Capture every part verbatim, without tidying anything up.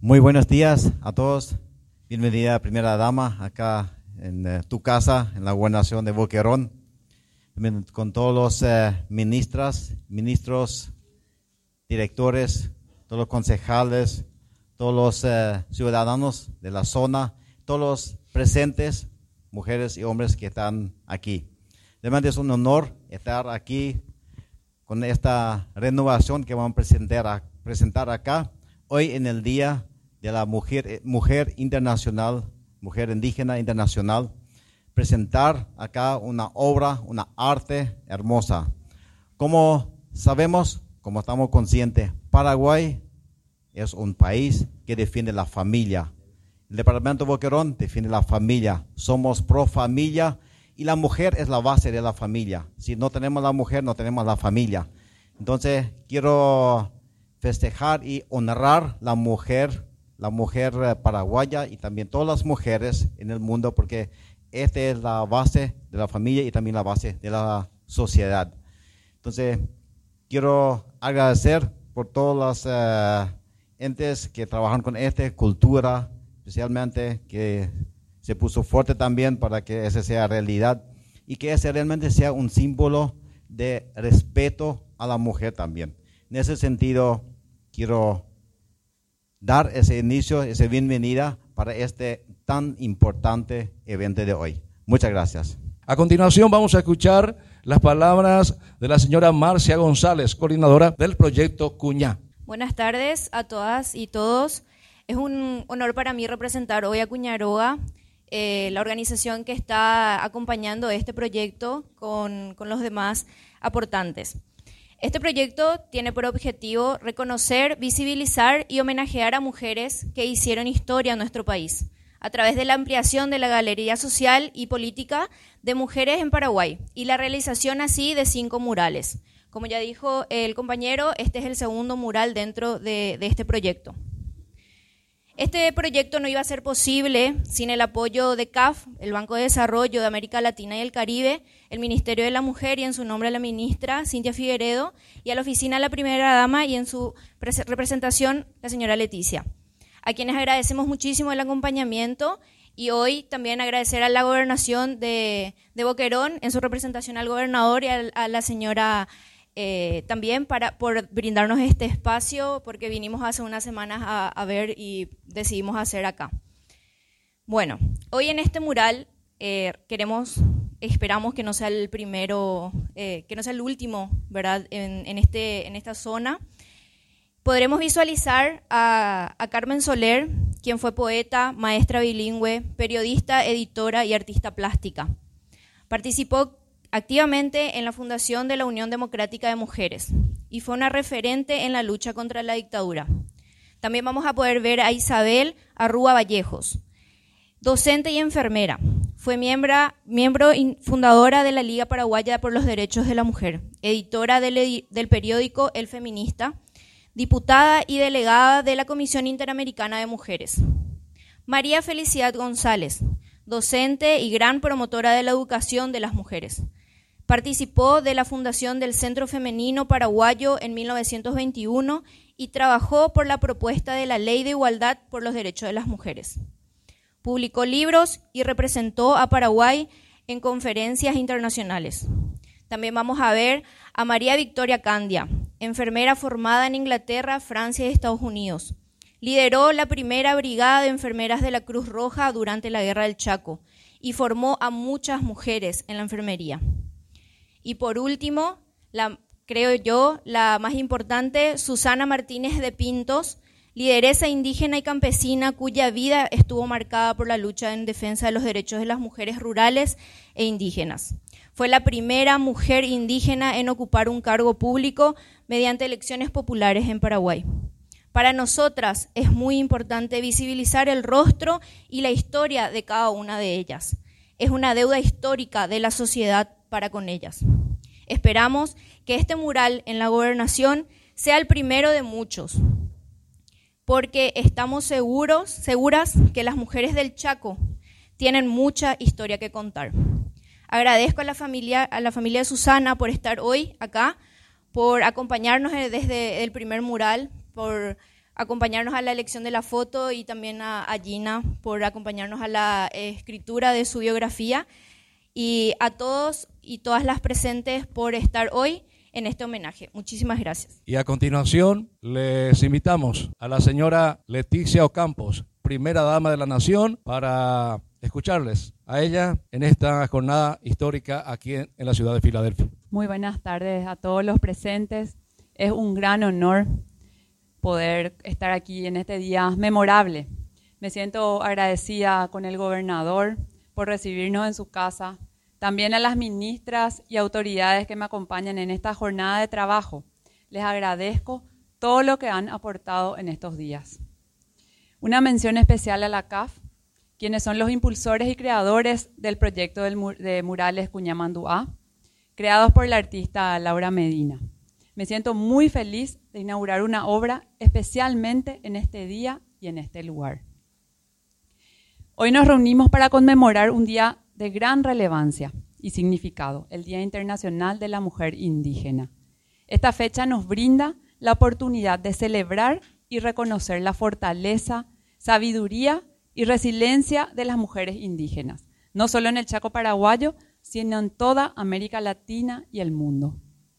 Muy buenos días a todos. Bienvenida, primera dama, acá en uh, tu casa, en la gobernación de Boquerón, con todos los uh, ministras, ministros, directores, todos los concejales, todos los uh, ciudadanos de la zona, todos los presentes, mujeres y hombres que están aquí. Realmente es un honor estar aquí con esta renovación que vamos a presentar, a presentar acá, hoy en el Día de la Mujer, Mujer Internacional, Mujer Indígena Internacional, presentar acá una obra, una arte hermosa. Como sabemos, como estamos conscientes, Paraguay es un país que defiende la familia. El departamento de Boquerón defiende la familia. Somos pro familia y la mujer es la base de la familia. Si no tenemos la mujer, no tenemos la familia. Entonces, quiero festejar y honrar la mujer, la mujer paraguaya y también todas las mujeres en el mundo, porque esta es la base de la familia y también la base de la sociedad. Entonces, quiero agradecer por todas las uh, entes que trabajan con esta cultura, especialmente que se puso fuerte también para que ese sea realidad y que ese realmente sea un símbolo de respeto a la mujer también. En ese sentido, quiero dar ese inicio, esa bienvenida para este tan importante evento de hoy. Muchas gracias. A continuación vamos a escuchar las palabras de la señora Marcia González, coordinadora del proyecto Cuñá. Buenas tardes a todas y todos. Es un honor para mí representar hoy a Cuñaroa, eh, la organización que está acompañando este proyecto con, con los demás aportantes. Este proyecto tiene por objetivo reconocer, visibilizar y homenajear a mujeres que hicieron historia en nuestro país, a través de la ampliación de la galería social y política de mujeres en Paraguay y la realización así de cinco murales. Como ya dijo el compañero, este es el segundo mural dentro de, de este proyecto. Este proyecto no iba a ser posible sin el apoyo de C A F, el Banco de Desarrollo de América Latina y el Caribe, el Ministerio de la Mujer y en su nombre a la ministra Cintia Figueredo y a la oficina de la primera dama y en su representación la señora Leticia, a quienes agradecemos muchísimo el acompañamiento y hoy también agradecer a la gobernación de, de Boquerón en su representación al gobernador y a, a la señora Eh, también para, por brindarnos este espacio, porque vinimos hace unas semanas a, a ver y decidimos hacer acá. Bueno, hoy en este mural eh, queremos, esperamos que no sea el primero, eh, que no sea el último, ¿verdad? En, en, este, en esta zona. Podremos visualizar a, a Carmen Soler, quien fue poeta, maestra bilingüe, periodista, editora y artista plástica. Participó activamente en la fundación de la Unión Democrática de Mujeres y fue una referente en la lucha contra la dictadura. También vamos a poder ver a Isabel Arrúa Vallejos, docente y enfermera. Fue miembro, miembro y fundadora de la Liga Paraguaya por los Derechos de la Mujer, editora del, del periódico El Feminista, diputada y delegada de la Comisión Interamericana de Mujeres. María Felicidad González, docente y gran promotora de la educación de las mujeres. Participó de la fundación del Centro Femenino Paraguayo en mil novecientos veintiuno y trabajó por la propuesta de la Ley de Igualdad por los Derechos de las Mujeres. Publicó libros y representó a Paraguay en conferencias internacionales. También vamos a ver a María Victoria Candia, enfermera formada en Inglaterra, Francia y Estados Unidos. Lideró la primera brigada de enfermeras de la Cruz Roja durante la Guerra del Chaco y formó a muchas mujeres en la enfermería. Y por último, la, creo yo, la más importante, Susana Martínez de Pintos, lideresa indígena y campesina cuya vida estuvo marcada por la lucha en defensa de los derechos de las mujeres rurales e indígenas. Fue la primera mujer indígena en ocupar un cargo público mediante elecciones populares en Paraguay. Para nosotras es muy importante visibilizar el rostro y la historia de cada una de ellas. Es una deuda histórica de la sociedad para con ellas. Esperamos que este mural en la gobernación sea el primero de muchos, porque estamos seguros, seguras que las mujeres del Chaco tienen mucha historia que contar. Agradezco a la familia, a la familia de Susana por estar hoy acá, por acompañarnos desde el primer mural, por acompañarnos a la elección de la foto y también a, a Gina por acompañarnos a la eh, escritura de su biografía, y a todos y todas las presentes por estar hoy en este homenaje. Muchísimas gracias. Y a continuación les invitamos a la señora Leticia Ocampos, primera dama de la Nación, para escucharles a ella en esta jornada histórica aquí en, en la ciudad de Filadelfia. Muy buenas tardes a todos los presentes. Es un gran honor poder estar aquí en este día memorable. Me siento agradecida con el gobernador por recibirnos en su casa, también a las ministras y autoridades que me acompañan en esta jornada de trabajo. Les agradezco todo lo que han aportado en estos días. Una mención especial a la C A F, quienes son los impulsores y creadores del proyecto del mur- de murales Cuñamanduá, creados por la artista Laura Medina. Me siento muy feliz de inaugurar una obra especialmente en este día y en este lugar. Hoy nos reunimos para conmemorar un día de gran relevancia y significado, el Día Internacional de la Mujer Indígena. Esta fecha nos brinda la oportunidad de celebrar y reconocer la fortaleza, sabiduría y resiliencia de las mujeres indígenas, no solo en el Chaco paraguayo, sino en toda América Latina y el mundo.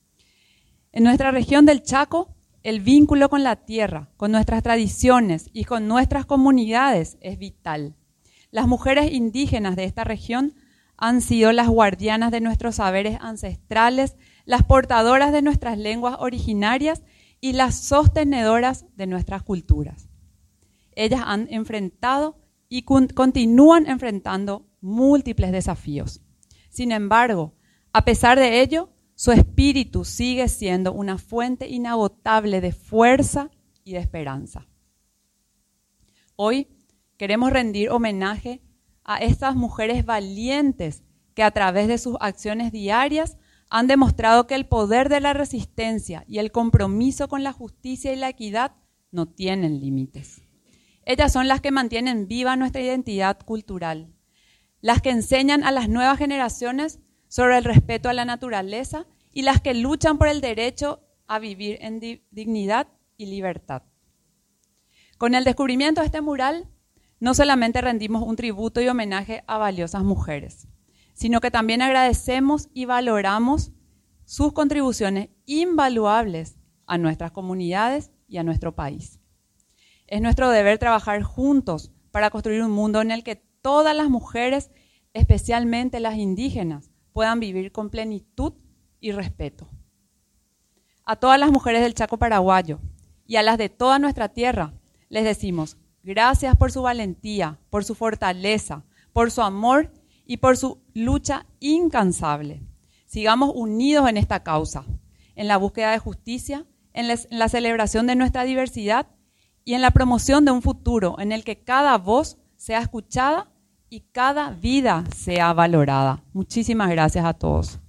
En nuestra región del Chaco, el vínculo con la tierra, con nuestras tradiciones y con nuestras comunidades es vital. Las mujeres indígenas de esta región han sido las guardianas de nuestros saberes ancestrales, las portadoras de nuestras lenguas originarias y las sostenedoras de nuestras culturas. Ellas han enfrentado y continúan enfrentando múltiples desafíos. Sin embargo, a pesar de ello, su espíritu sigue siendo una fuente inagotable de fuerza y de esperanza. Hoy queremos rendir homenaje a estas mujeres valientes que a través de sus acciones diarias han demostrado que el poder de la resistencia y el compromiso con la justicia y la equidad no tienen límites. Ellas son las que mantienen viva nuestra identidad cultural, las que enseñan a las nuevas generaciones sobre el respeto a la naturaleza y las que luchan por el derecho a vivir en dignidad y libertad. Con el descubrimiento de este mural, no solamente rendimos un tributo y homenaje a valiosas mujeres, sino que también agradecemos y valoramos sus contribuciones invaluables a nuestras comunidades y a nuestro país. Es nuestro deber trabajar juntos para construir un mundo en el que todas las mujeres, especialmente las indígenas, puedan vivir con plenitud y respeto. A todas las mujeres del Chaco paraguayo y a las de toda nuestra tierra, les decimos gracias por su valentía, por su fortaleza, por su amor y por su lucha incansable. Sigamos unidos en esta causa, en la búsqueda de justicia, en la celebración de nuestra diversidad y en la promoción de un futuro en el que cada voz sea escuchada y cada vida sea valorada. Muchísimas gracias a todos.